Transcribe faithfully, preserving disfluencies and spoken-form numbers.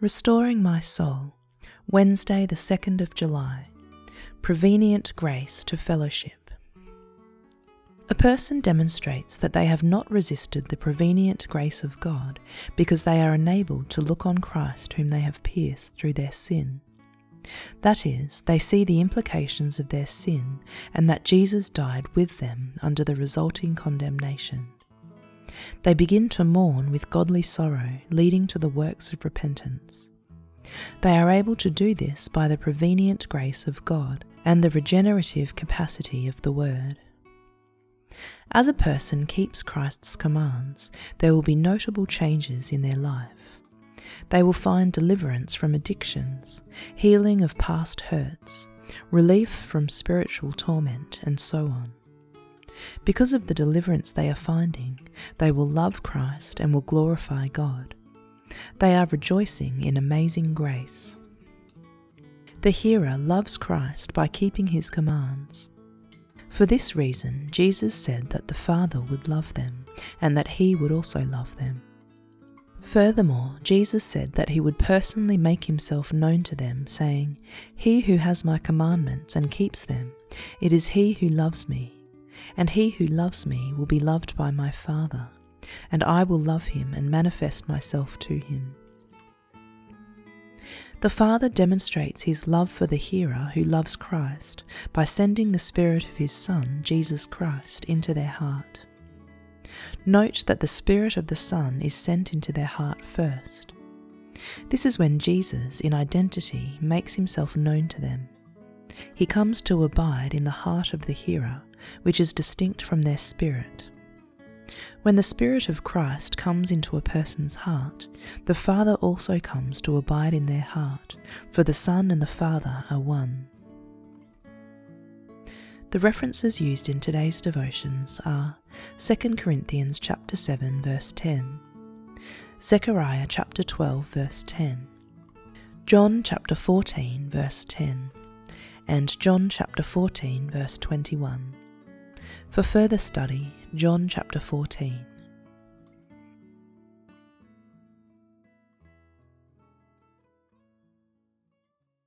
Restoring My Soul, Wednesday the second of July. Prevenient Grace to Fellowship. A person demonstrates that they have not resisted the prevenient grace of God because they are enabled to look on Christ whom they have pierced through their sin. That is, they see the implications of their sin and that Jesus died with them under the resulting condemnation. They begin to mourn with godly sorrow, leading to the works of repentance. They are able to do this by the prevenient grace of God and the regenerative capacity of the Word. As a person keeps Christ's commands, there will be notable changes in their life. They will find deliverance from addictions, healing of past hurts, relief from spiritual torment, and so on. Because of the deliverance they are finding, they will love Christ and will glorify God. They are rejoicing in amazing grace. The hearer loves Christ by keeping his commands. For this reason, Jesus said that the Father would love them and that he would also love them. Furthermore, Jesus said that he would personally make himself known to them, saying, "He who has my commandments and keeps them, it is he who loves me. And he who loves me will be loved by my Father, and I will love him and manifest myself to him." The Father demonstrates his love for the hearer who loves Christ by sending the Spirit of his Son, Jesus Christ, into their heart. Note that the Spirit of the Son is sent into their heart first. This is when Jesus, in identity, makes himself known to them. He comes to abide in the heart of the hearer, which is distinct from their spirit. When the Spirit of Christ comes into a person's heart, the Father also comes to abide in their heart, for the Son and the Father are one. The references used in today's devotions are Second Corinthians chapter seven verse ten, Zechariah chapter twelve verse ten, John chapter fourteen verse ten, and John chapter fourteen verse twenty-one. For further study, John chapter fourteen.